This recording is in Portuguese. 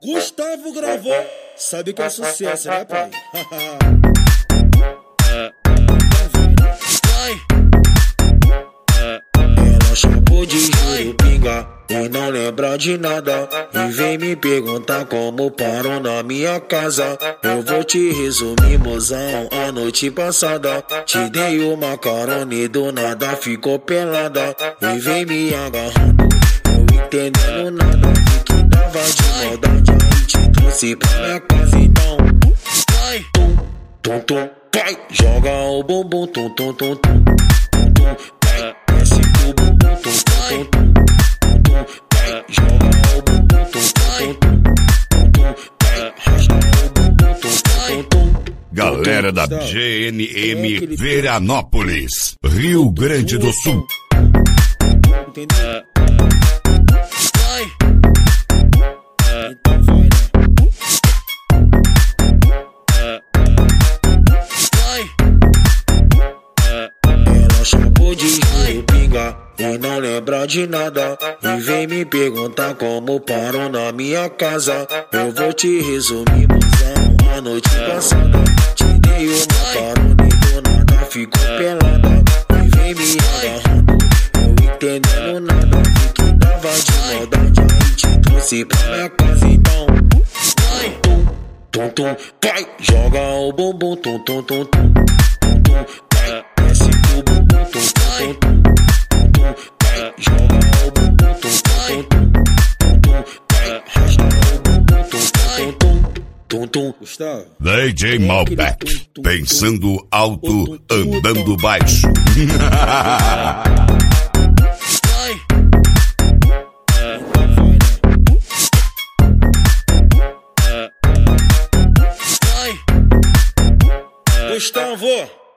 Gustavo gravou, sabe que é sucesso, né, pai? Ela chapou de juro pinga e não lembra de nada, e vem me perguntar como parou na minha casa. Eu vou te resumir, mozão, a noite passada te dei uma carona e do nada ficou pelada, e vem me agarrando, eu entendendo nada, vi que dava de maldade, aí te trouxe pra minha casa. Então tum, tum, tum, vai, joga o bumbum, tum, tum, tum, tum, tum, vai, desce o bumbum, tum, tum, tum, tum, vai, joga o bumbum, tum, tum, tum, tum, vai, racha o bumbum, tum, tum, tum. Galera da GNM Veranópolis, Rio Grande do Sul. Entendeu? Então vai, né? Ela chapou de juro pinga e não lembra de nada, e vem me perguntar como parou na minha casa. Eu vou te resumir, mozão, a noite passada te dei uma carona e do nada ficou pelada, e vem me agarrando, eu entendendo nada, vi que dava de maldade, aí te trouxe pra minha casa. Então tum, tum, tum, vai, joga o bumbum, tum, tum, tum, tum, tum, vai, desce o bumbum, tum, tum, tum, tum, vai, joga o bumbum, tum, tum, tum, tum, vai, racha o bumbum, tum, tum, tum, tum. Gustavo, DJ Malbec, pensando alto, andando baixo. Gustavo.